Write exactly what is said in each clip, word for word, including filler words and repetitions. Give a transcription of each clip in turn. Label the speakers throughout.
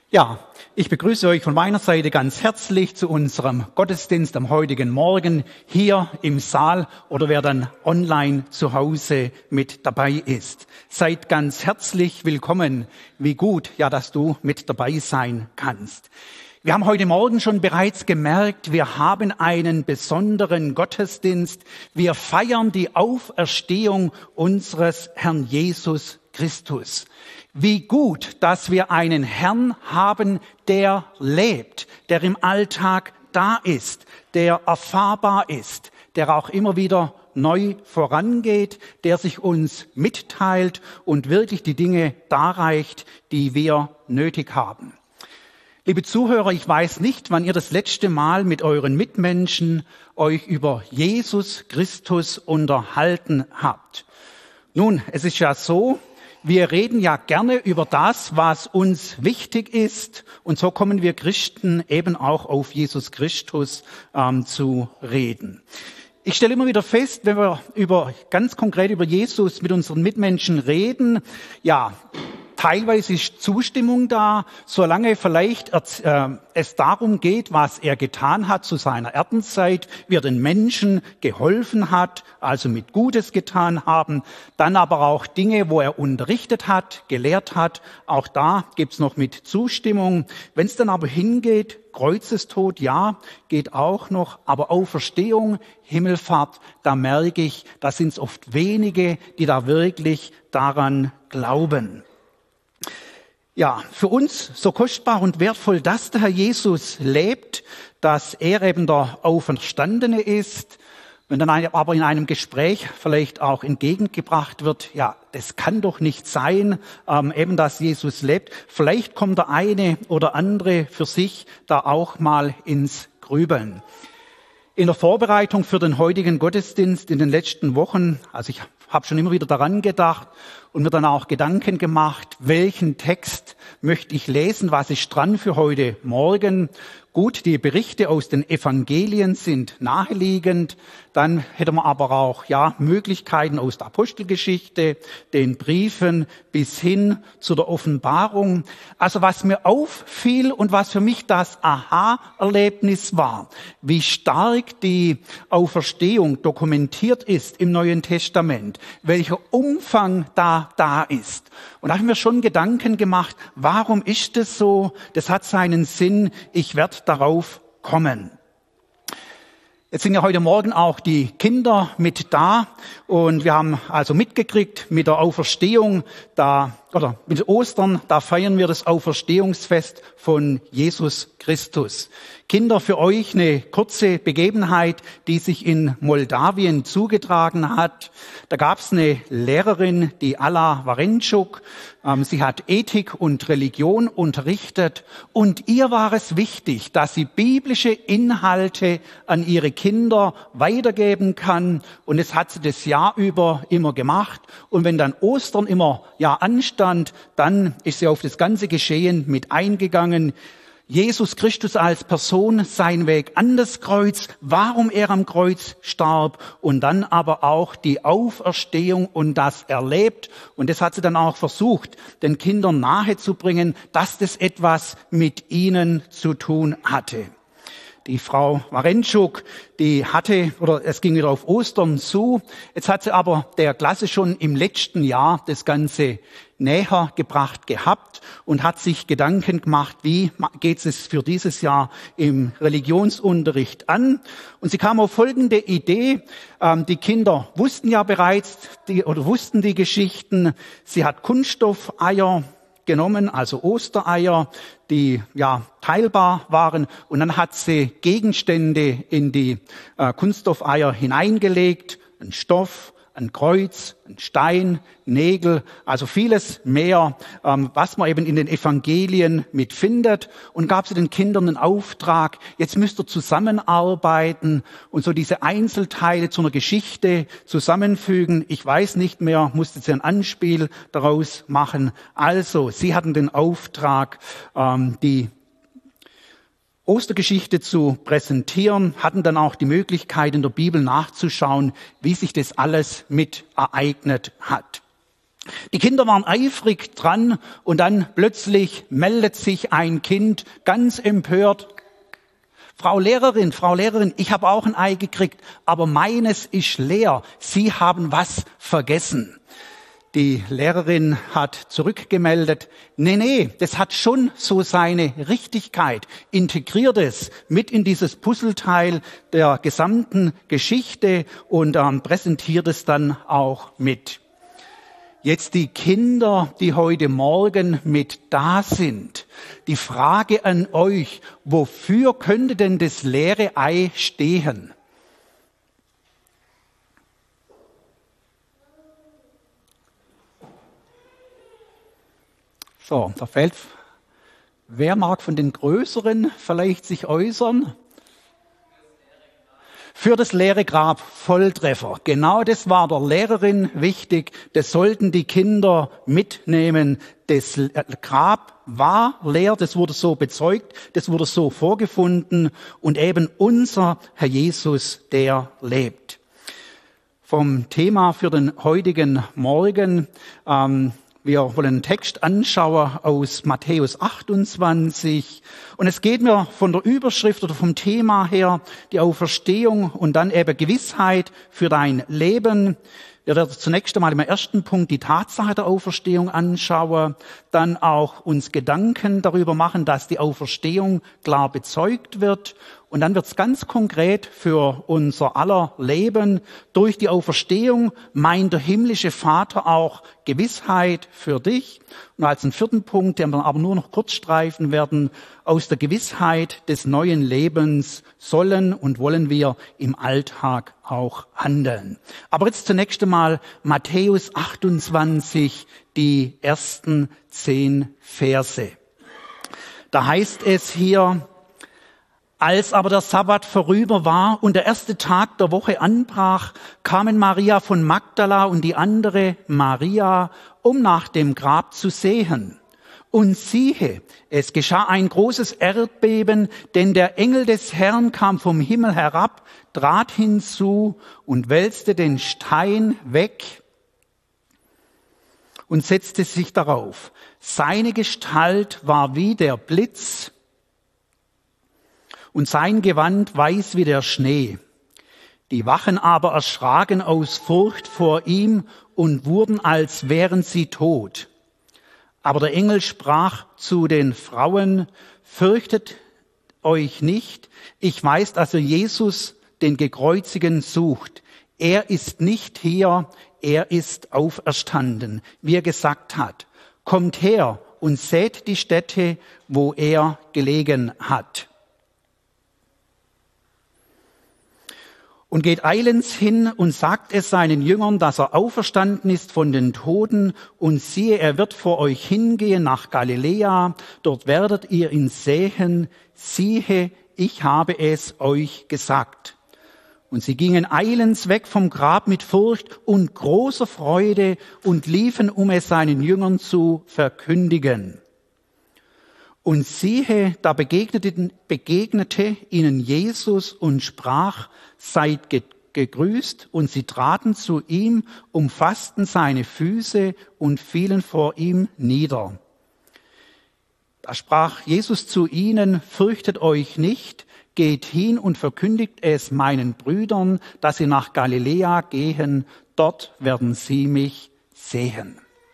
Speaker 1: Ja, ich begrüße euch von meiner Seite ganz herzlich zu unserem Gottesdienst am heutigen Morgen hier im Saal oder wer dann online zu Hause mit dabei ist. Seid ganz herzlich willkommen. Wie gut, ja, dass du mit dabei sein kannst. Wir haben heute Morgen schon bereits gemerkt, wir haben einen besonderen Gottesdienst. Wir feiern die Auferstehung unseres Herrn Jesus Christus. Wie gut, dass wir einen Herrn haben, der lebt, der im Alltag da ist, der erfahrbar ist, der auch immer wieder neu vorangeht, der sich uns mitteilt und wirklich die Dinge darreicht, die wir nötig haben. Liebe Zuhörer, ich weiß nicht, wann ihr das letzte Mal mit euren Mitmenschen euch über Jesus Christus unterhalten habt. Nun, es ist ja so, wir reden ja gerne über das, was uns wichtig ist. Und so kommen wir Christen eben auch auf Jesus Christus ähm, zu reden. Ich stelle immer wieder fest, wenn wir über ganz konkret über Jesus mit unseren Mitmenschen reden, ja, teilweise ist Zustimmung da, solange vielleicht äh, es darum geht, was er getan hat zu seiner Erdenszeit, wie er den Menschen geholfen hat, also mit Gutes getan haben, dann aber auch Dinge, wo er unterrichtet hat, gelehrt hat, auch da gibt's noch mit Zustimmung. Wenn es dann aber hingeht, Kreuzestod, ja, geht auch noch, aber Auferstehung, Himmelfahrt, da merke ich, da sind es oft wenige, die da wirklich daran glauben. Ja, für uns so kostbar und wertvoll, dass der Herr Jesus lebt, dass er eben der Auferstandene ist. Wenn dann aber in einem Gespräch vielleicht auch entgegengebracht wird, ja, das kann doch nicht sein, ähm, eben dass Jesus lebt. Vielleicht kommt der eine oder andere für sich da auch mal ins Grübeln. In der Vorbereitung für den heutigen Gottesdienst in den letzten Wochen, also ich habe schon immer wieder daran gedacht und mir dann auch Gedanken gemacht, welchen Text möchte ich lesen, was ist dran für heute Morgen. Gut, die Berichte aus den Evangelien sind naheliegend. Dann hätte man aber auch ja Möglichkeiten aus der Apostelgeschichte, den Briefen bis hin zu der Offenbarung. Also was mir auffiel und was für mich das Aha-Erlebnis war, wie stark die Auferstehung dokumentiert ist im Neuen Testament, welcher Umfang da da ist. Und da habe ich mir schon Gedanken gemacht, warum ist das so? Das hat seinen Sinn. Ich werde darauf kommen. Jetzt sind ja heute Morgen auch die Kinder mit da und wir haben also mitgekriegt mit der Auferstehung da oder mit Ostern, da feiern wir das Auferstehungsfest von Jesus Christus. Kinder, für euch eine kurze Begebenheit, die sich in Moldawien zugetragen hat. Da gab es eine Lehrerin, die Alla Warenchuk. Ähm, sie hat Ethik und Religion unterrichtet und ihr war es wichtig, dass sie biblische Inhalte an ihre Kinder weitergeben kann. Und es hat sie das Jahr über immer gemacht. Und wenn dann Ostern immer ja anstand, dann ist sie auf das ganze Geschehen mit eingegangen. Jesus Christus als Person, sein Weg an das Kreuz, warum er am Kreuz starb und dann aber auch die Auferstehung und das erlebt. Und das hat sie dann auch versucht, den Kindern nahezubringen, dass das etwas mit ihnen zu tun hatte. Die Frau Warenchuk, die hatte, oder es ging wieder auf Ostern zu. Jetzt hat sie aber der Klasse schon im letzten Jahr das Ganze näher gebracht gehabt und hat sich Gedanken gemacht, wie geht es für dieses Jahr im Religionsunterricht an. Und sie kam auf folgende Idee. Ähm, die Kinder wussten ja bereits, die, oder wussten die Geschichten. Sie hat Kunststoffeier genommen, also Ostereier, die ja teilbar waren, und dann hat sie Gegenstände in die äh, Kunststoffeier hineingelegt, ein Stoff, ein Kreuz, ein Stein, Nägel, also vieles mehr, ähm, was man eben in den Evangelien mitfindet, und gab sie den Kindern einen Auftrag, jetzt müsst ihr zusammenarbeiten und so diese Einzelteile zu einer Geschichte zusammenfügen. Ich weiß nicht mehr, musste sie ein Anspiel daraus machen. Also, sie hatten den Auftrag, ähm, die Ostergeschichte zu präsentieren, hatten dann auch die Möglichkeit, in der Bibel nachzuschauen, wie sich das alles mit ereignet hat. Die Kinder waren eifrig dran und dann plötzlich meldet sich ein Kind ganz empört. Frau Lehrerin, Frau Lehrerin, ich habe auch ein Ei gekriegt, aber meines ist leer. Sie haben was vergessen. Die Lehrerin hat zurückgemeldet, nee, nee, das hat schon so seine Richtigkeit. Integriert es mit in dieses Puzzleteil der gesamten Geschichte und ähm, präsentiert es dann auch mit. Jetzt die Kinder, die heute Morgen mit da sind. Die Frage an euch, wofür könnte denn das leere Ei stehen? So, da fällt, wer mag von den Größeren vielleicht sich äußern? Für das leere Grab, Volltreffer. Genau das war der Lehrerin wichtig. Das sollten die Kinder mitnehmen. Das Grab war leer, das wurde so bezeugt, das wurde so vorgefunden. Und eben unser Herr Jesus, der lebt. Vom Thema für den heutigen Morgen, ähm, wir wollen einen Text anschauen aus Matthäus achtundzwanzig. Und es geht mir von der Überschrift oder vom Thema her die Auferstehung und dann eben Gewissheit für dein Leben. Wir werden zunächst einmal im ersten Punkt die Tatsache der Auferstehung anschauen, dann auch uns Gedanken darüber machen, dass die Auferstehung klar bezeugt wird. Und dann wird es ganz konkret für unser aller Leben. Durch die Auferstehung meint der himmlische Vater auch Gewissheit für dich. Und als einen vierten Punkt, den wir aber nur noch kurz streifen werden, aus der Gewissheit des neuen Lebens sollen und wollen wir im Alltag auch handeln. Aber jetzt zunächst einmal Matthäus achtundzwanzig, die ersten zehn Verse. Da heißt es hier: Als aber der Sabbat vorüber war und der erste Tag der Woche anbrach, kamen Maria von Magdala und die andere Maria, um nach dem Grab zu sehen. Und siehe, es geschah ein großes Erdbeben, denn der Engel des Herrn kam vom Himmel herab, trat hinzu und wälzte den Stein weg und setzte sich darauf. Seine Gestalt war wie der Blitz und sein Gewand weiß wie der Schnee. Die Wachen aber erschraken aus Furcht vor ihm und wurden, als wären sie tot. Aber der Engel sprach zu den Frauen: Fürchtet euch nicht, ich weiß, dass ihr Jesus, den Gekreuzigten, sucht. Er ist nicht hier, er ist auferstanden, wie er gesagt hat. Kommt her und seht die Stätte, wo er gelegen hat. Und geht eilends hin und sagt es seinen Jüngern, dass er auferstanden ist von den Toten. Und siehe, er wird vor euch hingehen nach Galiläa. Dort werdet ihr ihn sehen. Siehe, ich habe es euch gesagt. Und sie gingen eilends weg vom Grab mit Furcht und großer Freude und liefen, um es seinen Jüngern zu verkündigen. Und siehe, da begegnete, begegnete ihnen Jesus und sprach: Seid gegrüßt. Und sie traten zu ihm, umfassten seine Füße und fielen vor ihm nieder. Da sprach Jesus zu ihnen: Fürchtet euch nicht, geht hin und verkündigt es meinen Brüdern, dass sie nach Galiläa gehen, dort werden sie mich sehen.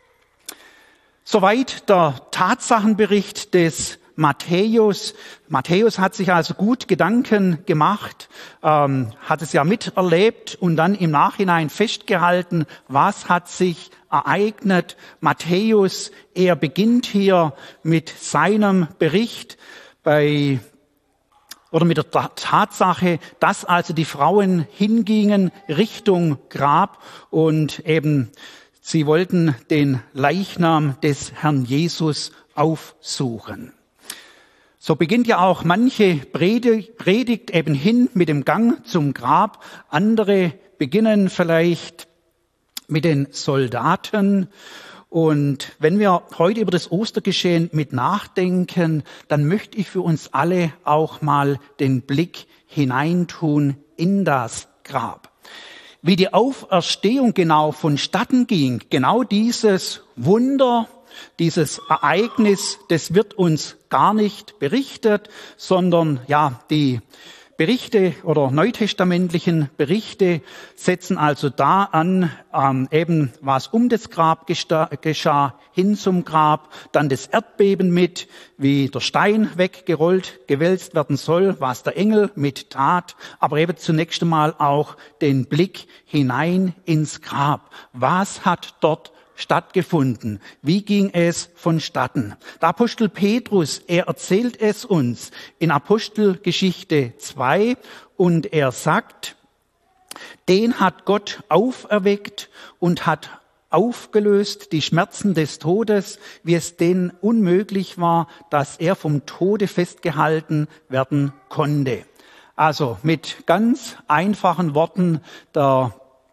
Speaker 1: Soweit der Tatsachenbericht des Matthäus. Matthäus hat sich also gut Gedanken gemacht, ähm, hat es ja miterlebt und dann im Nachhinein festgehalten, was hat sich ereignet. Matthäus, er beginnt hier mit seinem Bericht bei oder mit der Tatsache, dass also die Frauen hingingen Richtung Grab und eben sie wollten den Leichnam des Herrn Jesus aufsuchen. So beginnt ja auch manche Predigt eben hin mit dem Gang zum Grab. Andere beginnen vielleicht mit den Soldaten. Und wenn wir heute über das Ostergeschehen mit nachdenken, dann möchte ich für uns alle auch mal den Blick hineintun in das Grab. wie die Auferstehung genau vonstatten ging, genau dieses Wunder, dieses Ereignis, das wird uns gar nicht berichtet, sondern ja, die Berichte oder neutestamentlichen Berichte setzen also da an, ähm, eben was um das Grab geschah, hin zum Grab, dann das Erdbeben mit, wie der Stein weggerollt, gewälzt werden soll, was der Engel mit tat, aber eben zunächst einmal auch den Blick hinein ins Grab. Was hat dort stattgefunden? Wie ging es vonstatten? Der Apostel Petrus, er erzählt es uns in Apostelgeschichte zwei und er sagt, den hat Gott auferweckt und hat aufgelöst die Schmerzen des Todes, wie es denen unmöglich war, dass er vom Tode festgehalten werden konnte. Also mit ganz einfachen Worten, der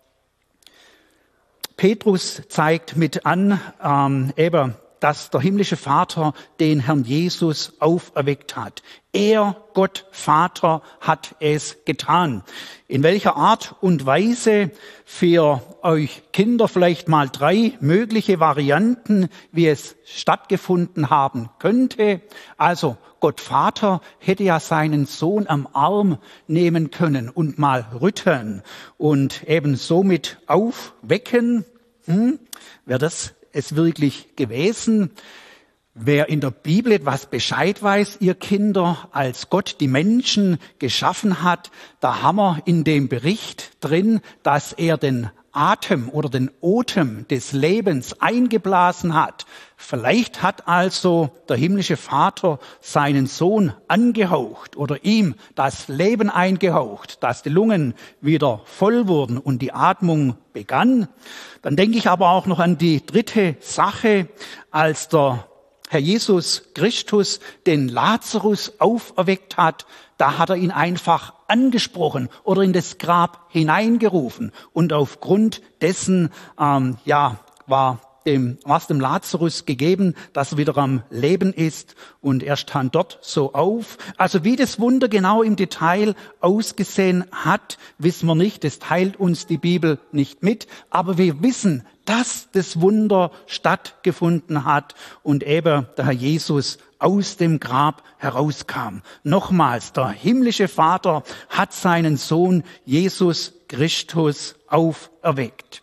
Speaker 1: Petrus zeigt mit an, ähm, eben, dass der himmlische Vater den Herrn Jesus auferweckt hat. Er, Gott Vater, hat es getan. In welcher Art und Weise? Für euch Kinder vielleicht mal drei mögliche Varianten, wie es stattgefunden haben könnte. Also Gott Vater hätte ja seinen Sohn am Arm nehmen können und mal rütteln und eben somit aufwecken. Hm, wäre das es wirklich gewesen? Wer in der Bibel etwas Bescheid weiß, ihr Kinder, als Gott die Menschen geschaffen hat, da haben wir in dem Bericht drin, dass er den Atem oder den Otem des Lebens eingeblasen hat. Vielleicht hat also der himmlische Vater seinen Sohn angehaucht oder ihm das Leben eingehaucht, dass die Lungen wieder voll wurden und die Atmung begann. Dann denke ich aber auch noch an die dritte Sache, als der Herr Jesus Christus den Lazarus auferweckt hat, da hat er ihn einfach angesprochen oder in das Grab hineingerufen. Und aufgrund dessen, ähm, ja, war dem, was dem Lazarus gegeben, dass er wieder am Leben ist. Und er stand dort so auf. Also wie das Wunder genau im Detail ausgesehen hat, wissen wir nicht. Das teilt uns die Bibel nicht mit. Aber wir wissen, dass das Wunder stattgefunden hat und eben der Herr Jesus aus dem Grab herauskam. Nochmals, der himmlische Vater hat seinen Sohn Jesus Christus auferweckt.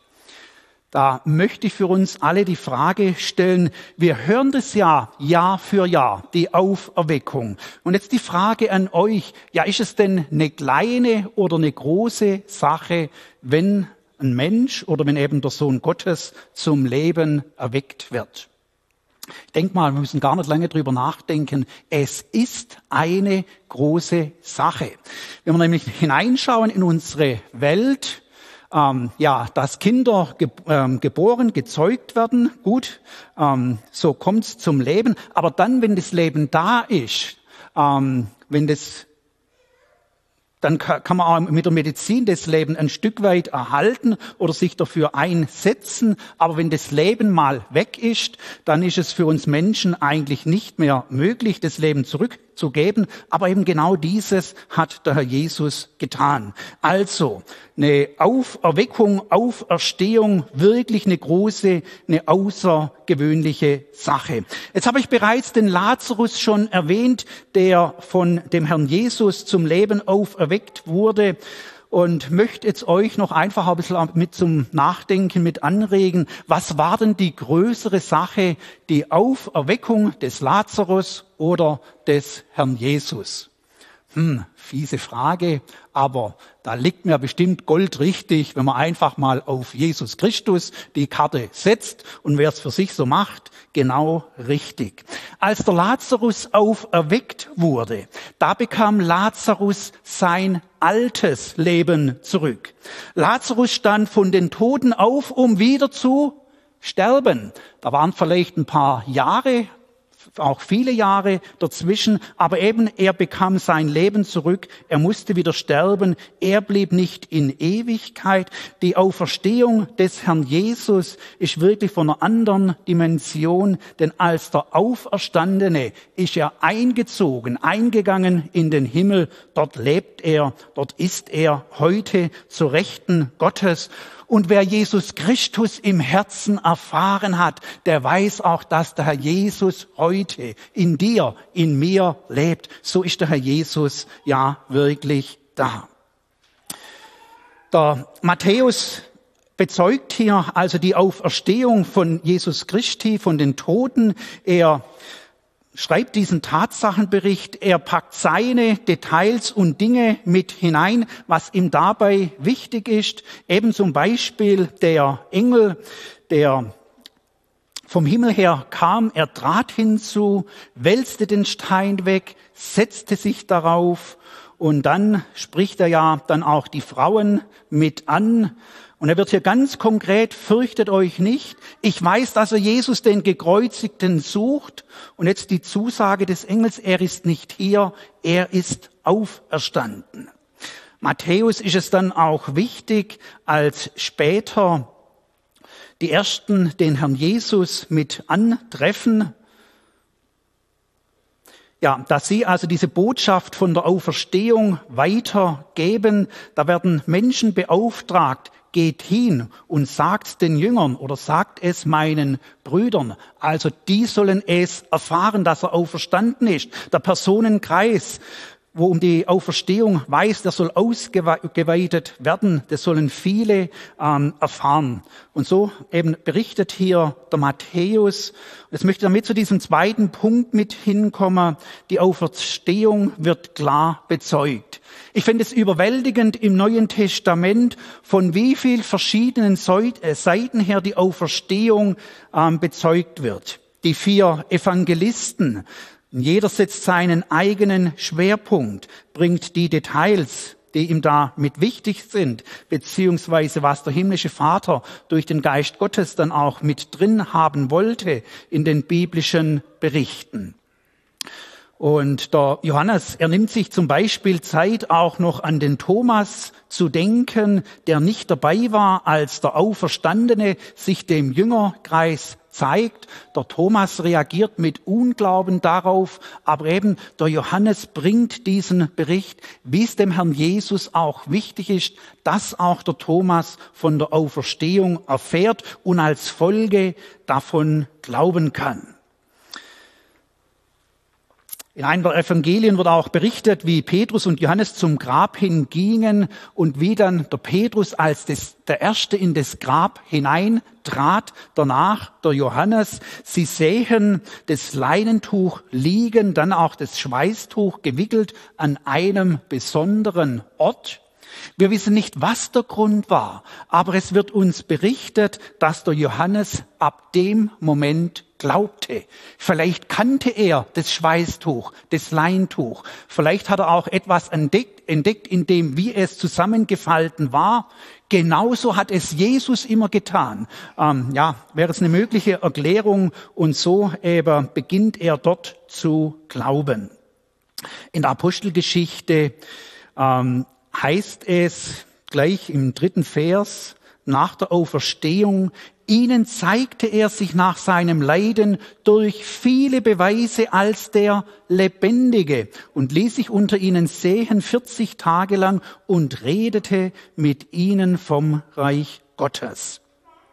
Speaker 1: Da möchte ich für uns alle die Frage stellen, wir hören das ja Jahr für Jahr, die Auferweckung. Und jetzt die Frage an euch, ja, ist es denn eine kleine oder eine große Sache, wenn ein Mensch oder wenn eben der Sohn Gottes zum Leben erweckt wird? Ich denke mal, wir müssen gar nicht lange drüber nachdenken. Es ist eine große Sache. Wenn wir nämlich hineinschauen in unsere Welt, ähm, ja, dass Kinder ge- ähm, geboren, gezeugt werden, gut, ähm, so kommt's zum Leben. Aber dann, wenn das Leben da ist, ähm, wenn das dann kann man auch mit der Medizin das Leben ein Stück weit erhalten oder sich dafür einsetzen. Aber wenn das Leben mal weg ist, dann ist es für uns Menschen eigentlich nicht mehr möglich, das Leben zurückzugeben. Aber eben genau dieses hat der Herr Jesus getan. Also eine Auferweckung, Auferstehung, wirklich eine große, eine außergewöhnliche Sache. Jetzt habe ich bereits den Lazarus schon erwähnt, der von dem Herrn Jesus zum Leben auferweckt wurde. Und möchte jetzt euch noch einfach ein bisschen mit zum Nachdenken mit anregen. Was war denn die größere Sache, die Auferweckung des Lazarus oder des Herrn Jesus? Hm, fiese Frage, aber da liegt mir bestimmt Gold richtig, wenn man einfach mal auf Jesus Christus die Karte setzt und wer es für sich so macht, genau richtig. Als der Lazarus auferweckt wurde, da bekam Lazarus sein altes Leben zurück. Lazarus stand von den Toten auf, um wieder zu sterben. Da waren vielleicht ein paar Jahre auch viele Jahre dazwischen, aber eben er bekam sein Leben zurück, er musste wieder sterben, er blieb nicht in Ewigkeit. Die Auferstehung des Herrn Jesus ist wirklich von einer anderen Dimension, denn als der Auferstandene ist er eingezogen, eingegangen in den Himmel, dort lebt er, dort ist er heute zur Rechten Gottes. Und wer Jesus Christus im Herzen erfahren hat, der weiß auch, dass der Herr Jesus heute in dir, in mir lebt. So ist der Herr Jesus ja wirklich da. Der Matthäus bezeugt hier also die Auferstehung von Jesus Christi, von den Toten. Er schreibt diesen Tatsachenbericht, er packt seine Details und Dinge mit hinein, was ihm dabei wichtig ist. Eben zum Beispiel der Engel, der vom Himmel her kam, er trat hinzu, wälzte den Stein weg, setzte sich darauf und dann spricht er ja dann auch die Frauen mit an. Und er wird hier ganz konkret, fürchtet euch nicht. Ich weiß, dass er Jesus, den Gekreuzigten, sucht. Und jetzt die Zusage des Engels, er ist nicht hier, er ist auferstanden. Matthäus ist es dann auch wichtig, als später die Ersten den Herrn Jesus mit antreffen, ja, dass sie also diese Botschaft von der Auferstehung weitergeben. Da werden Menschen beauftragt, geht hin und sagt den Jüngern oder sagt es meinen Brüdern. Also die sollen es erfahren, dass er auferstanden ist. Der Personenkreis, wo um die Auferstehung weiß, der soll ausgeweitet werden. Das sollen viele ähm, erfahren. Und so eben berichtet hier der Matthäus. Jetzt möchte ich damit zu diesem zweiten Punkt mit hinkommen. Die Auferstehung wird klar bezeugt. Ich finde es überwältigend im Neuen Testament, von wie viel verschiedenen Seiten her die Auferstehung ähm, bezeugt wird. Die vier Evangelisten, jeder setzt seinen eigenen Schwerpunkt, bringt die Details, die ihm da mit wichtig sind, beziehungsweise was der himmlische Vater durch den Geist Gottes dann auch mit drin haben wollte in den biblischen Berichten. Und der Johannes, er nimmt sich zum Beispiel Zeit, auch noch an den Thomas zu denken, der nicht dabei war, als der Auferstandene sich dem Jüngerkreis zeigt. Der Thomas reagiert mit Unglauben darauf, aber eben der Johannes bringt diesen Bericht, wie es dem Herrn Jesus auch wichtig ist, dass auch der Thomas von der Auferstehung erfährt und als Folge davon glauben kann. In einem der Evangelien wird auch berichtet, wie Petrus und Johannes zum Grab hingingen und wie dann der Petrus als des, der Erste in das Grab hineintrat, danach der Johannes. Sie sehen das Leinentuch liegen, dann auch das Schweißtuch gewickelt an einem besonderen Ort. Wir wissen nicht, was der Grund war, aber es wird uns berichtet, dass der Johannes ab dem Moment glaubte. Vielleicht kannte er das Schweißtuch, das Leintuch. Vielleicht hat er auch etwas entdeckt, entdeckt in dem, wie es zusammengefalten war. Genauso hat es Jesus immer getan. Ähm, ja, wäre es eine mögliche Erklärung. Und so eben beginnt er dort zu glauben. In der Apostelgeschichte ähm, heißt es gleich im dritten Vers, nach der Auferstehung, ihnen zeigte er sich nach seinem Leiden durch viele Beweise als der Lebendige und ließ sich unter ihnen sehen vierzig Tage lang und redete mit ihnen vom Reich Gottes.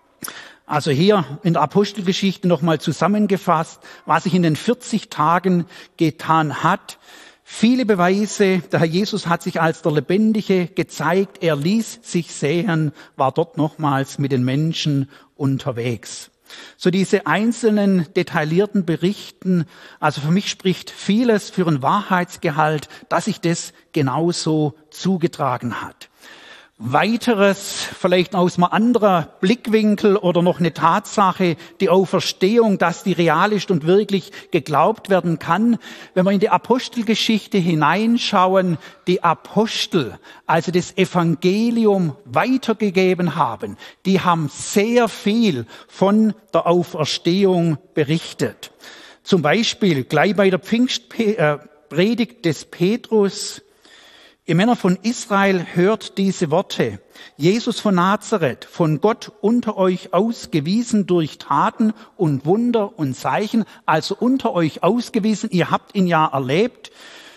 Speaker 1: Also hier in der Apostelgeschichte nochmal zusammengefasst, was sich in den vierzig Tagen getan hat. Viele Beweise, der Herr Jesus hat sich als der Lebendige gezeigt, er ließ sich sehen, war dort nochmals mit den Menschen unterwegs. So diese einzelnen detaillierten Berichten, also für mich spricht vieles für einen Wahrheitsgehalt, dass sich das genauso zugetragen hat. Weiteres, vielleicht aus einem anderen Blickwinkel oder noch eine Tatsache, die Auferstehung, dass die real ist und wirklich geglaubt werden kann. Wenn wir in die Apostelgeschichte hineinschauen, die Apostel, also das Evangelium weitergegeben haben, die haben sehr viel von der Auferstehung berichtet. Zum Beispiel gleich bei der Pfingstpredigt des Petrus: Ihr Männer von Israel, hört diese Worte. Jesus von Nazareth, von Gott unter euch ausgewiesen durch Taten und Wunder und Zeichen, also unter euch ausgewiesen, ihr habt ihn ja erlebt,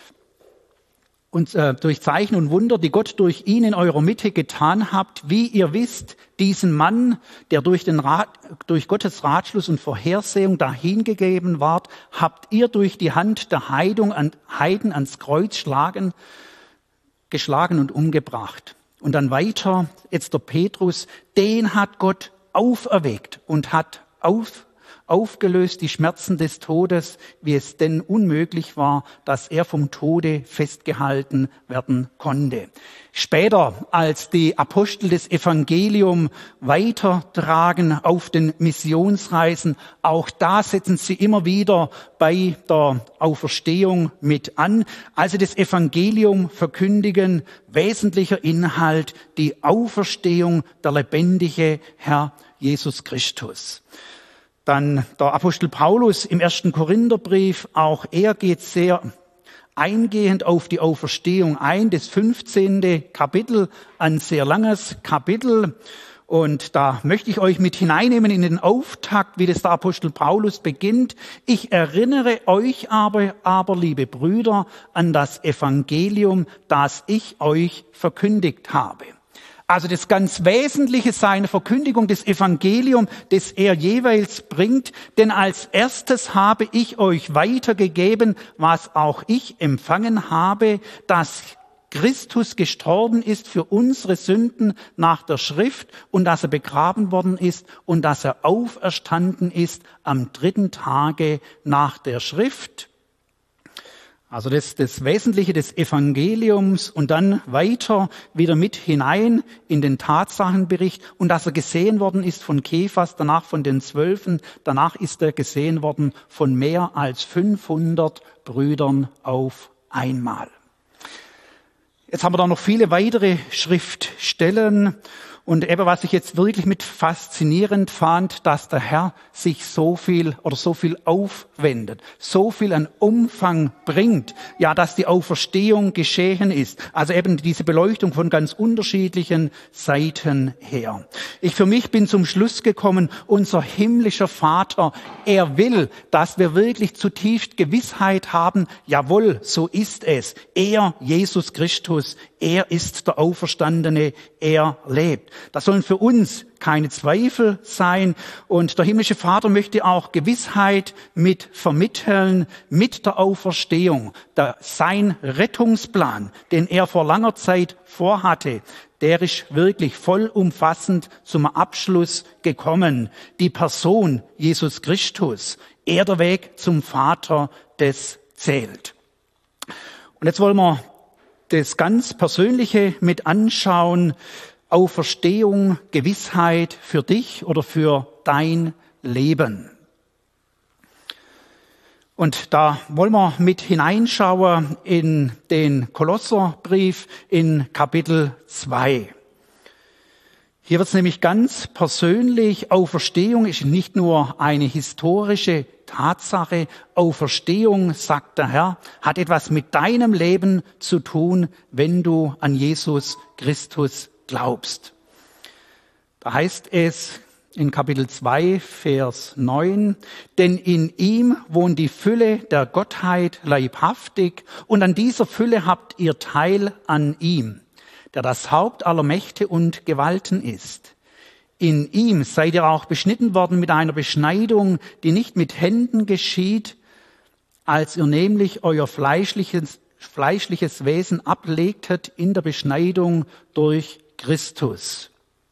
Speaker 1: und äh, durch Zeichen und Wunder, die Gott durch ihn in eurer Mitte getan habt, wie ihr wisst, diesen Mann, der durch, den Rat, durch Gottes Ratschluss und Vorhersehung dahingegeben ward, habt ihr durch die Hand der Heidung an, Heiden ans Kreuz schlagen, geschlagen und umgebracht. Und dann weiter, jetzt der Petrus, den hat Gott auferweckt und hat auf, aufgelöst die Schmerzen des Todes, wie es denn unmöglich war, dass er vom Tode festgehalten werden konnte. Später, als die Apostel das Evangelium weitertragen auf den Missionsreisen, auch da setzen sie immer wieder bei der Auferstehung mit an. Also das Evangelium verkündigen, wesentlicher Inhalt, die Auferstehung, der lebendige Herr Jesus Christus. Dann der Apostel Paulus im ersten Korintherbrief, auch er geht sehr eingehend auf die Auferstehung ein. Das fünfzehnte Kapitel, ein sehr langes Kapitel. Und da möchte ich euch mit hineinnehmen in den Auftakt, wie das der Apostel Paulus beginnt. Ich erinnere euch aber, aber, liebe Brüder, an das Evangelium, das ich euch verkündigt habe. Also das ganz Wesentliche seiner Verkündigung des Evangeliums, das er jeweils bringt. Denn als erstes habe ich euch weitergegeben, was auch ich empfangen habe, dass Christus gestorben ist für unsere Sünden nach der Schrift und dass er begraben worden ist und dass er auferstanden ist am dritten Tage nach der Schrift. Also das, das Wesentliche des Evangeliums und dann weiter wieder mit hinein in den Tatsachenbericht und dass er gesehen worden ist von Kephas, danach von den Zwölfen, danach ist er gesehen worden von mehr als fünfhundert Brüdern auf einmal. Jetzt haben wir da noch viele weitere Schriftstellen. Und eben, was ich jetzt wirklich mit faszinierend fand, dass der Herr sich so viel oder so viel aufwendet, so viel an Umfang bringt, ja, dass die Auferstehung geschehen ist. Also eben diese Beleuchtung von ganz unterschiedlichen Seiten her. Ich für mich bin zum Schluss gekommen, unser himmlischer Vater, er will, dass wir wirklich zutiefst Gewissheit haben, jawohl, so ist es. Er, Jesus Christus, er ist der Auferstandene, er lebt. Das sollen für uns keine Zweifel sein. Und der himmlische Vater möchte auch Gewissheit mit vermitteln, mit der Auferstehung. Der, sein Rettungsplan, den er vor langer Zeit vorhatte, der ist wirklich vollumfassend zum Abschluss gekommen. Die Person Jesus Christus, er der Weg zum Vater, das zählt. Und jetzt wollen wir das ganz Persönliche mit anschauen. Auferstehung, Gewissheit für dich oder für dein Leben. Und da wollen wir mit hineinschauen in den Kolosserbrief in Kapitel zwei. Hier wird es nämlich ganz persönlich. Auferstehung ist nicht nur eine historische Tatsache. Auferstehung, sagt der Herr, hat etwas mit deinem Leben zu tun, wenn du an Jesus Christus glaubst. Da heißt es in Kapitel zwei, Vers neun, denn in ihm wohnt die Fülle der Gottheit leibhaftig und an dieser Fülle habt ihr Teil an ihm, der das Haupt aller Mächte und Gewalten ist. In ihm seid ihr auch beschnitten worden mit einer Beschneidung, die nicht mit Händen geschieht, als ihr nämlich euer fleischliches, fleischliches Wesen ablegtet in der Beschneidung durch Christus.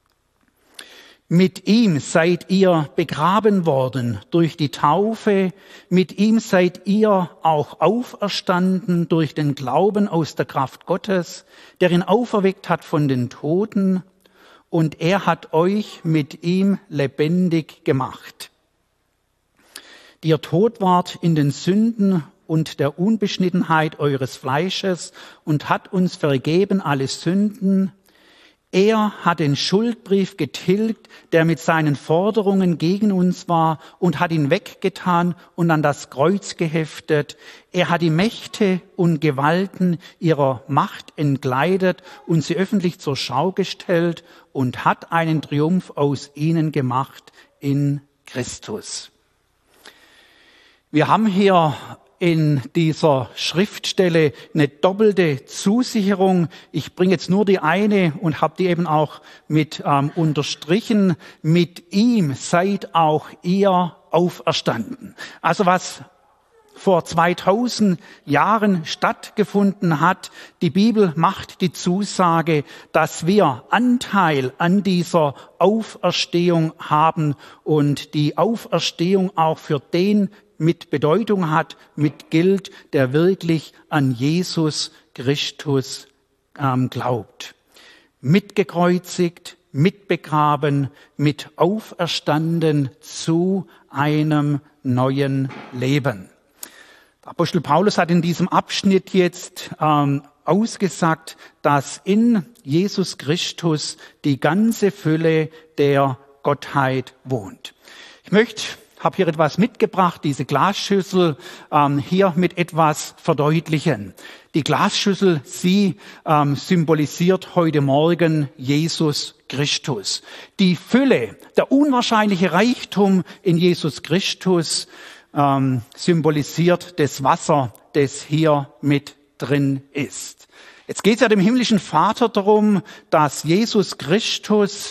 Speaker 1: Mit ihm seid ihr begraben worden durch die Taufe, mit ihm seid ihr auch auferstanden durch den Glauben aus der Kraft Gottes, der ihn auferweckt hat von den Toten, und er hat euch mit ihm lebendig gemacht, die ihr tot wart in den Sünden und der Unbeschnittenheit eures Fleisches und hat uns vergeben alle Sünden. Er hat den Schuldbrief getilgt, der mit seinen Forderungen gegen uns war, und hat ihn weggetan und an das Kreuz geheftet. Er hat die Mächte und Gewalten ihrer Macht entkleidet und sie öffentlich zur Schau gestellt und hat einen Triumph aus ihnen gemacht in Christus. Wir haben hier in dieser Schriftstelle eine doppelte Zusicherung. Ich bringe jetzt nur die eine und habe die eben auch mit ähm, unterstrichen. Mit ihm seid auch ihr auferstanden. Also was vor zweitausend Jahren stattgefunden hat, die Bibel macht die Zusage, dass wir Anteil an dieser Auferstehung haben und die Auferstehung auch für den mit Bedeutung hat, mit gilt, der wirklich an Jesus Christus ähm, glaubt. Mitgekreuzigt, mitbegraben, mit auferstanden zu einem neuen Leben. Der Apostel Paulus hat in diesem Abschnitt jetzt ähm, ausgesagt, dass in Jesus Christus die ganze Fülle der Gottheit wohnt. Ich möchte habe hier etwas mitgebracht, diese Glasschüssel ähm, hier mit etwas verdeutlichen. Die Glasschüssel, sie ähm, symbolisiert heute Morgen Jesus Christus. Die Fülle, der unwahrscheinliche Reichtum in Jesus Christus ähm, symbolisiert das Wasser, das hier mit drin ist. Jetzt geht es ja dem himmlischen Vater darum, dass Jesus Christus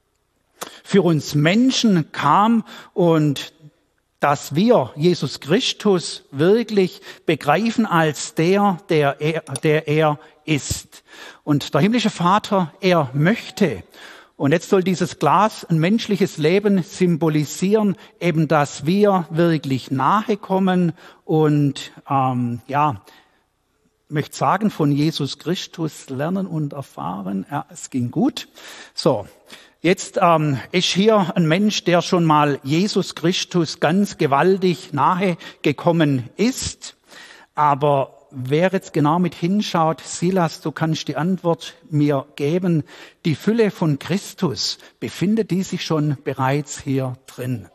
Speaker 1: für uns Menschen kam und dass wir Jesus Christus wirklich begreifen als der, der er, der er ist. Und der himmlische Vater, er möchte. Und jetzt soll dieses Glas ein menschliches Leben symbolisieren, eben, dass wir wirklich nahe kommen und ähm, ja, ich möchte sagen, von Jesus Christus lernen und erfahren. Ja, es ging gut. So. Jetzt ähm, ist hier ein Mensch, der schon mal Jesus Christus ganz gewaltig nahe gekommen ist. Aber wer jetzt genau mit hinschaut, Silas, du kannst die Antwort mir geben. Die Fülle von Christus, befindet die sich schon bereits hier drin?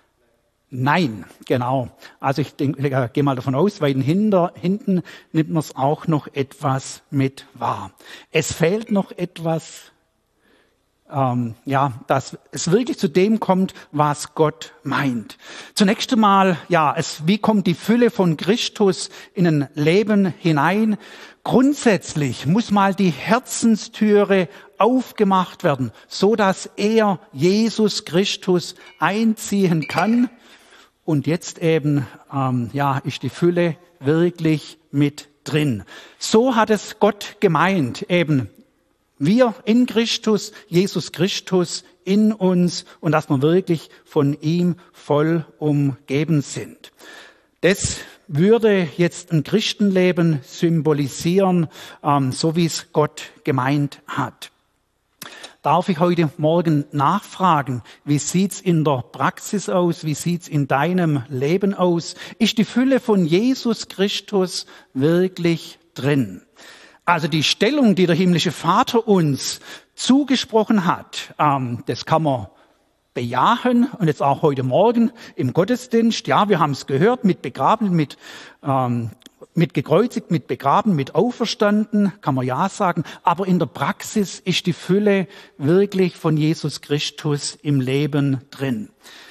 Speaker 1: Nein, genau. Also ich denke, ich gehe mal davon aus, weil hinter, hinten nimmt man es auch noch etwas mit wahr. Es fehlt noch etwas. Ähm, ja, dass es wirklich zu dem kommt, was Gott meint. Zunächst einmal, ja, es, wie kommt die Fülle von Christus in ein Leben hinein? Grundsätzlich muss mal die Herzenstüre aufgemacht werden, so dass er, Jesus Christus, einziehen kann. Und jetzt eben, ähm, ja, ist die Fülle wirklich mit drin. So hat es Gott gemeint, eben. Wir in Christus, Jesus Christus in uns und dass wir wirklich von ihm voll umgeben sind. Das würde jetzt ein Christenleben symbolisieren, ähm, so wie es Gott gemeint hat. Darf ich heute Morgen nachfragen, wie sieht's in der Praxis aus, wie sieht's in deinem Leben aus? Ist die Fülle von Jesus Christus wirklich drin? Also die Stellung, die der himmlische Vater uns zugesprochen hat, ähm, das kann man bejahen. Und jetzt auch heute Morgen im Gottesdienst, ja, wir haben es gehört, mit begraben, mit, ähm, mit gekreuzigt, mit begraben, mit auferstanden, kann man ja sagen. Aber in der Praxis ist die Fülle wirklich von Jesus Christus im Leben drin.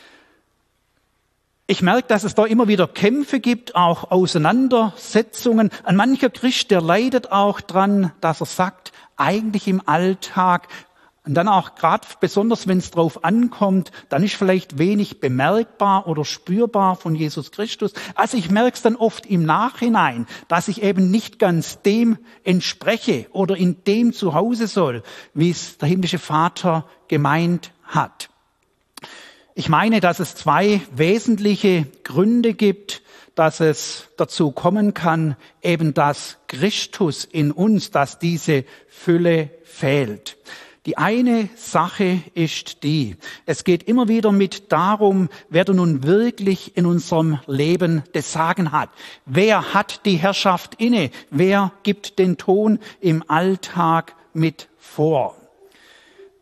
Speaker 1: Ich merke, dass es da immer wieder Kämpfe gibt, auch Auseinandersetzungen. Ein mancher Christ, der leidet auch dran, dass er sagt, eigentlich im Alltag, und dann auch gerade besonders, wenn es drauf ankommt, dann ist vielleicht wenig bemerkbar oder spürbar von Jesus Christus. Also ich merke es dann oft im Nachhinein, dass ich eben nicht ganz dem entspreche oder in dem zu Hause soll, wie es der himmlische Vater gemeint hat. Ich meine, dass es zwei wesentliche Gründe gibt, dass es dazu kommen kann, eben dass Christus in uns, dass diese Fülle fehlt. Die eine Sache ist die, es geht immer wieder mit darum, wer denn nun wirklich in unserem Leben das Sagen hat. Wer hat die Herrschaft inne? Wer gibt den Ton im Alltag mit vor?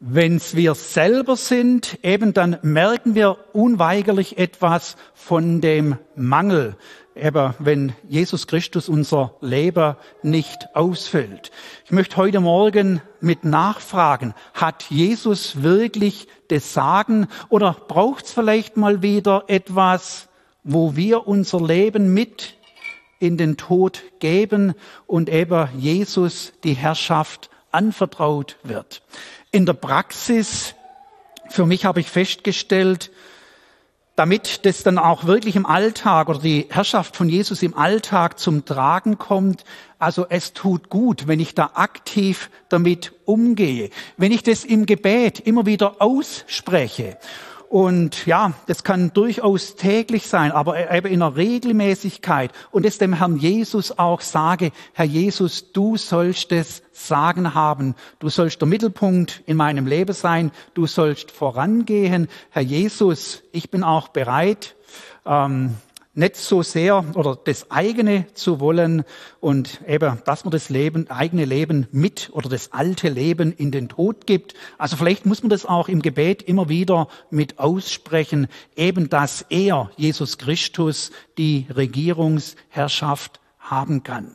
Speaker 1: Wenn's wir selber sind, eben dann merken wir unweigerlich etwas von dem Mangel, eben wenn Jesus Christus unser Leben nicht ausfüllt. Ich möchte heute Morgen mit nachfragen, hat Jesus wirklich das Sagen oder braucht's vielleicht mal wieder etwas, wo wir unser Leben mit in den Tod geben und eben Jesus die Herrschaft anvertraut wird? In der Praxis, für mich habe ich festgestellt, damit das dann auch wirklich im Alltag oder die Herrschaft von Jesus im Alltag zum Tragen kommt, also es tut gut, wenn ich da aktiv damit umgehe, wenn ich das im Gebet immer wieder ausspreche. Und ja, das kann durchaus täglich sein, aber eben in einer Regelmäßigkeit. Und es dem Herrn Jesus auch sage, Herr Jesus, du sollst das Sagen haben. Du sollst der Mittelpunkt in meinem Leben sein. Du sollst vorangehen. Herr Jesus, ich bin auch bereit, ähm, nicht so sehr oder das eigene zu wollen und eben, dass man das Leben, eigene Leben mit oder das alte Leben in den Tod gibt. Also vielleicht muss man das auch im Gebet immer wieder mit aussprechen, eben dass er, Jesus Christus, die Regierungsherrschaft haben kann.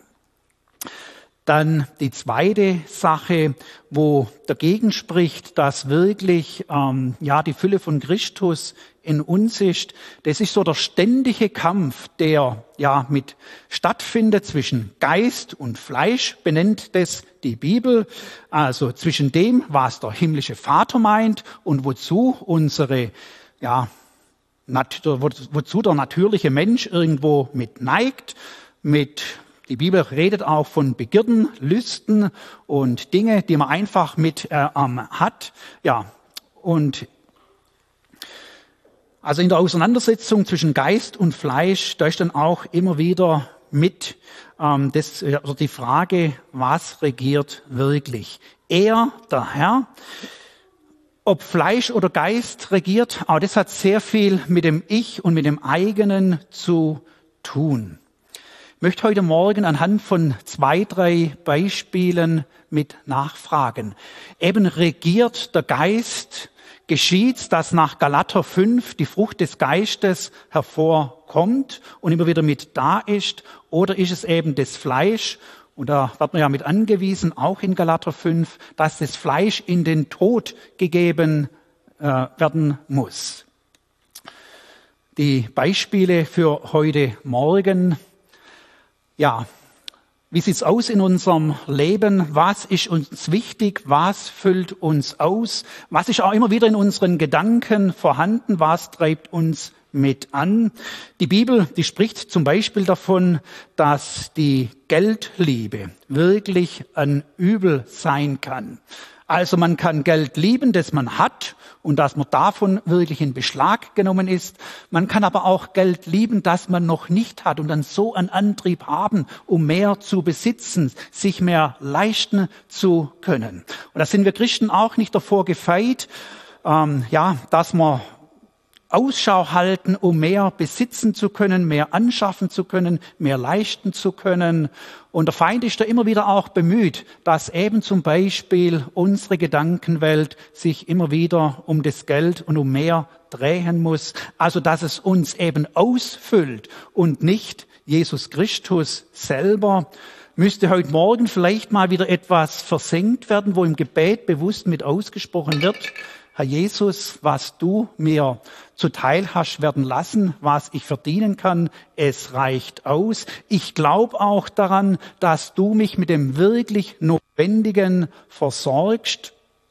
Speaker 1: Dann die zweite Sache, wo dagegen spricht, dass wirklich ähm, ja die Fülle von Christus in uns ist. Das ist so der ständige Kampf, der ja mit stattfindet zwischen Geist und Fleisch, benennt das die Bibel. Also zwischen dem, was der himmlische Vater meint und wozu unsere ja nat- wozu der natürliche Mensch irgendwo mit neigt, mit Die Bibel redet auch von Begierden, Lüsten und Dinge, die man einfach mit äh, ähm, hat. Ja, und also in der Auseinandersetzung zwischen Geist und Fleisch, da ist dann auch immer wieder mit ähm, das, also die Frage, was regiert wirklich? Er, der Herr, ob Fleisch oder Geist regiert, aber das hat sehr viel mit dem Ich und mit dem eigenen zu tun. Ich möchte heute Morgen anhand von zwei, drei Beispielen mit nachfragen. Eben regiert der Geist, geschieht, dass nach Galater fünf die Frucht des Geistes hervorkommt und immer wieder mit da ist, oder ist es eben das Fleisch? Und da wird man ja mit angewiesen, auch in Galater fünf, dass das Fleisch in den Tod gegeben äh, werden muss. Die Beispiele für heute Morgen. Ja, wie sieht's aus in unserem Leben? Was ist uns wichtig? Was füllt uns aus? Was ist auch immer wieder in unseren Gedanken vorhanden? Was treibt uns mit an? Die Bibel, die spricht zum Beispiel davon, dass die Geldliebe wirklich ein Übel sein kann. Also man kann Geld lieben, das man hat und dass man davon wirklich in Beschlag genommen ist. Man kann aber auch Geld lieben, das man noch nicht hat und dann so einen Antrieb haben, um mehr zu besitzen, sich mehr leisten zu können. Und da sind wir Christen auch nicht davor gefeit, ähm, ja, dass wir Ausschau halten, um mehr besitzen zu können, mehr anschaffen zu können, mehr leisten zu können. Und der Feind ist da immer wieder auch bemüht, dass eben zum Beispiel unsere Gedankenwelt sich immer wieder um das Geld und um mehr drehen muss. Also dass es uns eben ausfüllt und nicht Jesus Christus selber. Müsste heute Morgen vielleicht mal wieder etwas versenkt werden, wo im Gebet bewusst mit ausgesprochen wird: Herr Jesus, was du mir zuteil hast werden lassen, was ich verdienen kann, es reicht aus. Ich glaube auch daran, dass du mich mit dem wirklich Notwendigen versorgst.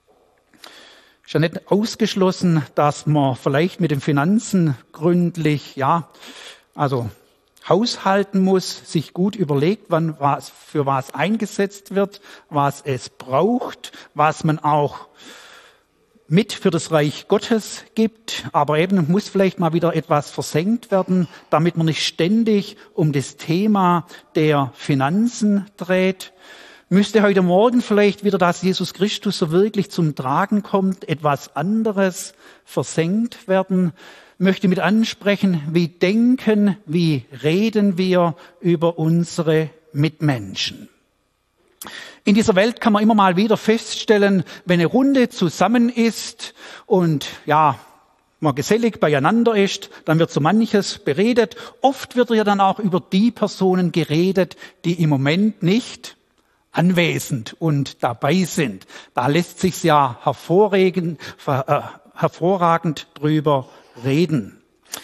Speaker 1: Ist ja nicht ausgeschlossen, dass man vielleicht mit den Finanzen gründlich, ja, also haushalten muss, sich gut überlegt, wann was für was eingesetzt wird, was es braucht, was man auch mit für das Reich Gottes gibt, aber eben muss vielleicht mal wieder etwas versenkt werden, damit man nicht ständig um das Thema der Finanzen dreht. Müsste heute Morgen vielleicht wieder, dass Jesus Christus so wirklich zum Tragen kommt, etwas anderes versenkt werden. Möchte mit ansprechen, wie denken, wie reden wir über unsere Mitmenschen. In dieser Welt kann man immer mal wieder feststellen, wenn eine Runde zusammen ist und ja, man gesellig beieinander ist, dann wird so manches beredet. Oft wird ja dann auch über die Personen geredet, die im Moment nicht anwesend und dabei sind. Da lässt sich's ja hervorragend, äh, hervorragend drüber reden.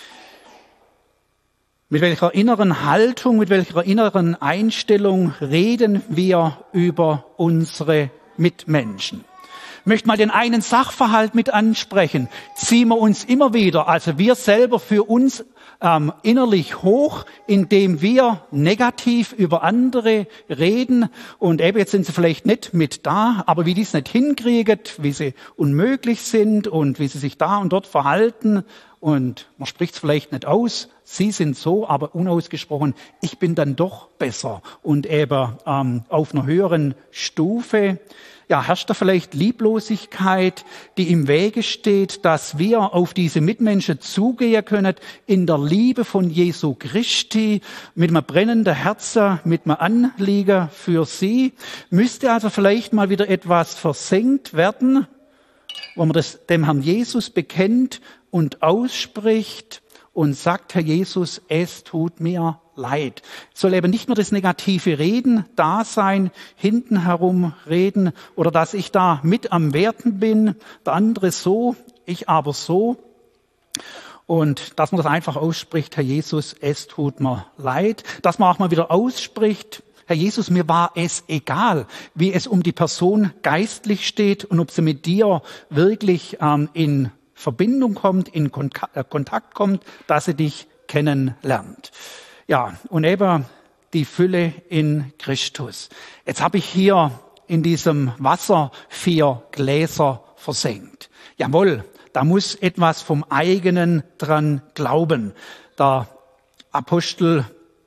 Speaker 1: Mit welcher inneren Haltung, mit welcher inneren Einstellung reden wir über unsere Mitmenschen? Ich möchte mal den einen Sachverhalt mit ansprechen. Ziehen wir uns immer wieder, also wir selber für uns ähm, innerlich hoch, indem wir negativ über andere reden. Und eben jetzt sind sie vielleicht nicht mit da, aber wie die es nicht hinkriegen, wie sie unmöglich sind und wie sie sich da und dort verhalten. Und man spricht es vielleicht nicht aus. Sie sind so, aber unausgesprochen, ich bin dann doch besser und eben ähm, auf einer höheren Stufe. Ja, herrscht da vielleicht Lieblosigkeit, die im Wege steht, dass wir auf diese Mitmenschen zugehen können in der Liebe von Jesu Christi, mit einem brennenden Herzen, mit einem Anliegen für sie. Müsste also vielleicht mal wieder etwas versenkt werden, wo man das dem Herrn Jesus bekennt und ausspricht und sagt, Herr Jesus, es tut mir leid. Es soll eben nicht nur das negative Reden da sein, hinten herum reden oder dass ich da mit am Werten bin, der andere so, ich aber so. Und dass man das einfach ausspricht, Herr Jesus, es tut mir leid. Dass man auch mal wieder ausspricht, Herr Jesus, mir war es egal, wie es um die Person geistlich steht und ob sie mit dir wirklich ähm, in Verbindung kommt, in Kontakt kommt, dass sie dich kennenlernt. Ja, und eben die Fülle in Christus. Jetzt habe ich hier in diesem Wasser vier Gläser versenkt. Jawohl, da muss etwas vom eigenen dran glauben. Der Apostel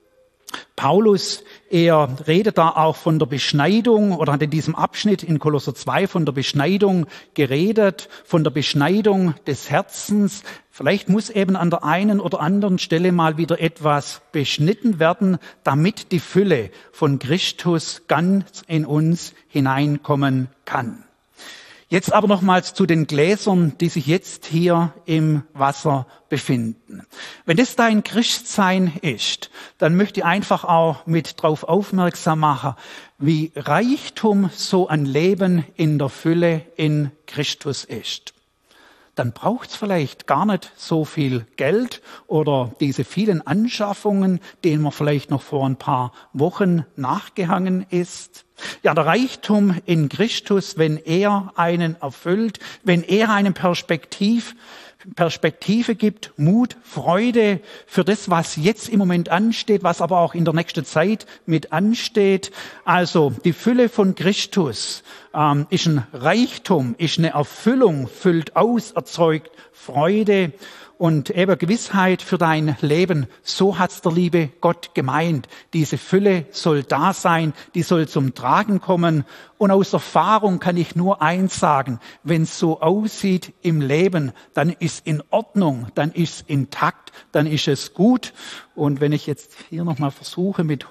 Speaker 1: Paulus, er redet da auch von der Beschneidung oder hat in diesem Abschnitt in Kolosser zwei von der Beschneidung geredet, von der Beschneidung des Herzens. Vielleicht muss eben an der einen oder anderen Stelle mal wieder etwas beschnitten werden, damit die Fülle von Christus ganz in uns hineinkommen kann. Jetzt aber nochmals zu den Gläsern, die sich jetzt hier im Wasser befinden. Wenn das dein Christsein ist, dann möchte ich einfach auch mit drauf aufmerksam machen, wie Reichtum so ein Leben in der Fülle in Christus ist. Dann braucht es vielleicht gar nicht so viel Geld oder diese vielen Anschaffungen, denen man vielleicht noch vor ein paar Wochen nachgehangen ist. Ja, der Reichtum in Christus, wenn er einen erfüllt, wenn er einen Perspektiv, Perspektive gibt, Mut, Freude für das, was jetzt im Moment ansteht, was aber auch in der nächsten Zeit mit ansteht. Also die Fülle von Christus ähm, ist ein Reichtum, ist eine Erfüllung, füllt aus, erzeugt Freude und eben Gewissheit für dein Leben. So hat's der liebe Gott gemeint. Diese Fülle soll da sein, die soll zum Tragen kommen. Und aus Erfahrung kann ich nur eins sagen: Wenn es so aussieht im Leben, dann ist in Ordnung, dann ist intakt, dann ist es gut. Und wenn ich jetzt hier nochmal versuche, mit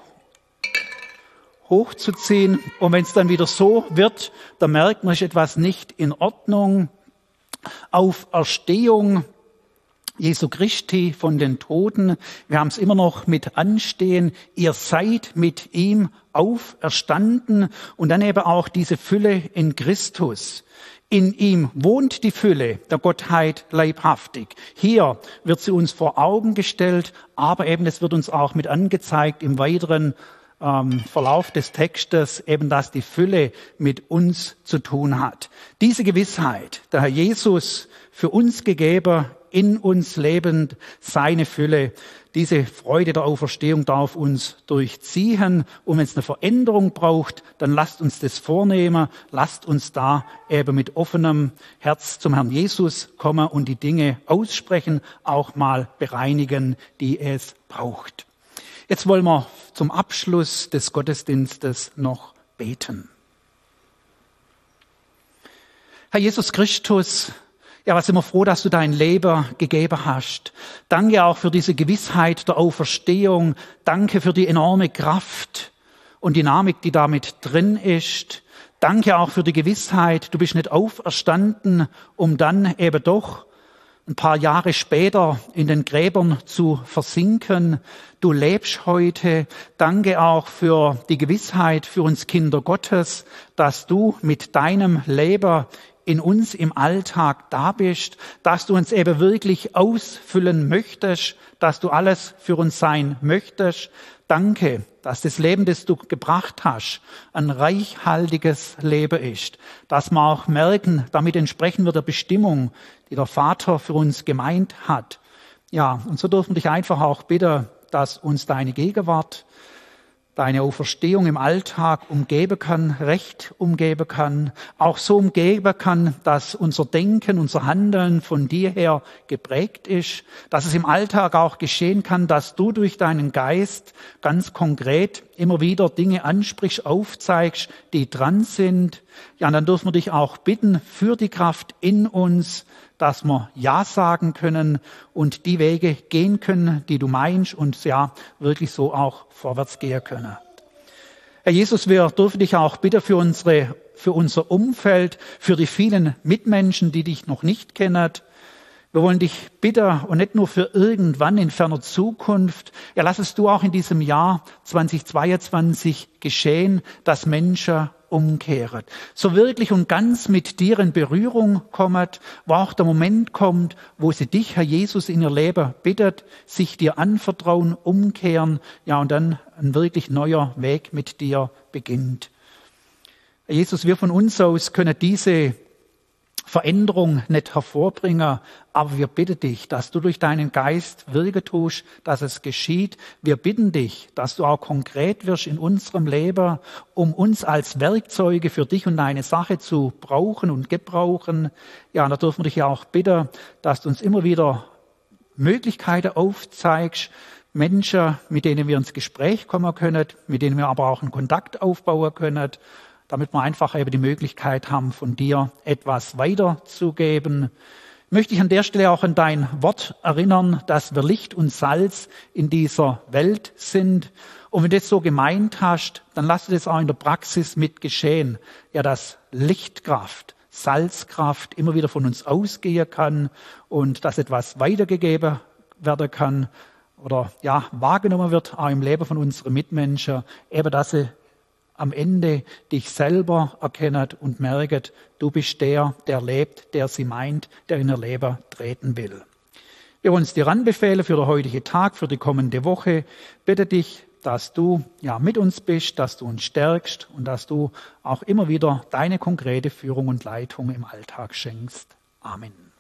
Speaker 1: hochzuziehen, und wenn es dann wieder so wird, dann merkt man, ist etwas nicht in Ordnung. Auferstehung Jesu Christi von den Toten. Wir haben es immer noch mit anstehen. Ihr seid mit ihm auferstanden. Und dann eben auch diese Fülle in Christus. In ihm wohnt die Fülle der Gottheit leibhaftig. Hier wird sie uns vor Augen gestellt, aber eben es wird uns auch mit angezeigt im weiteren ähm, Verlauf des Textes, eben dass die Fülle mit uns zu tun hat. Diese Gewissheit, der Herr Jesus für uns gegeben, in uns lebend, seine Fülle. Diese Freude der Auferstehung darf uns durchziehen. Und wenn es eine Veränderung braucht, dann lasst uns das vornehmen. Lasst uns da eben mit offenem Herz zum Herrn Jesus kommen und die Dinge aussprechen, auch mal bereinigen, die es braucht. Jetzt wollen wir zum Abschluss des Gottesdienstes noch beten. Herr Jesus Christus, ja, was sind wir froh, dass du dein Leben gegeben hast. Danke auch für diese Gewissheit der Auferstehung. Danke für die enorme Kraft und Dynamik, die damit drin ist. Danke auch für die Gewissheit, du bist nicht auferstanden, um dann eben doch ein paar Jahre später in den Gräbern zu versinken. Du lebst heute. Danke auch für die Gewissheit für uns Kinder Gottes, dass du mit deinem Leben in uns im Alltag da bist, dass du uns eben wirklich ausfüllen möchtest, dass du alles für uns sein möchtest. Danke, dass das Leben, das du gebracht hast, ein reichhaltiges Leben ist, dass wir auch merken, damit entsprechen wir der Bestimmung, die der Vater für uns gemeint hat. Ja, und so dürfen wir dich einfach auch bitten, dass uns deine Gegenwart, deine Auferstehung im Alltag umgeben kann, recht umgeben kann, auch so umgeben kann, dass unser Denken, unser Handeln von dir her geprägt ist, dass es im Alltag auch geschehen kann, dass du durch deinen Geist ganz konkret immer wieder Dinge ansprichst, aufzeigst, die dran sind. Ja, und dann dürfen wir dich auch bitten für die Kraft in uns, dass wir Ja sagen können und die Wege gehen können, die du meinst und ja, wirklich so auch vorwärts gehen können. Herr Jesus, wir dürfen dich auch bitten für unsere, für unser Umfeld, für die vielen Mitmenschen, die dich noch nicht kennen. Wir wollen dich bitten und nicht nur für irgendwann in ferner Zukunft. Ja, lass es du auch in diesem Jahr zweitausendzweiundzwanzig geschehen, dass Menschen umkehren. So wirklich und ganz mit dir in Berührung kommen, wo auch der Moment kommt, wo sie dich, Herr Jesus, in ihr Leben bittet, sich dir anvertrauen, umkehren, ja, und dann ein wirklich neuer Weg mit dir beginnt. Herr Jesus, wir von uns aus können diese Veränderung nicht hervorbringen, aber wir bitten dich, dass du durch deinen Geist Wirken tust, dass es geschieht. Wir bitten dich, dass du auch konkret wirst in unserem Leben, um uns als Werkzeuge für dich und deine Sache zu brauchen und gebrauchen. Ja, und da dürfen wir dich ja auch bitten, dass du uns immer wieder Möglichkeiten aufzeigst, Menschen, mit denen wir ins Gespräch kommen können, mit denen wir aber auch einen Kontakt aufbauen können, damit wir einfach eben die Möglichkeit haben, von dir etwas weiterzugeben. Möchte ich an der Stelle auch an dein Wort erinnern, dass wir Licht und Salz in dieser Welt sind. Und wenn du das so gemeint hast, dann lass das auch in der Praxis mit geschehen. Ja, dass Lichtkraft, Salzkraft immer wieder von uns ausgehen kann und dass etwas weitergegeben werden kann oder ja, wahrgenommen wird, auch im Leben von unseren Mitmenschen, eben dass sie am Ende dich selber erkennt und merkt, du bist der, der lebt, der sie meint, der in ihr Leben treten will. Wir wollen es dir anbefehlen für den heutigen Tag, für die kommende Woche. Bitte dich, dass du ja mit uns bist, dass du uns stärkst und dass du auch immer wieder deine konkrete Führung und Leitung im Alltag schenkst. Amen.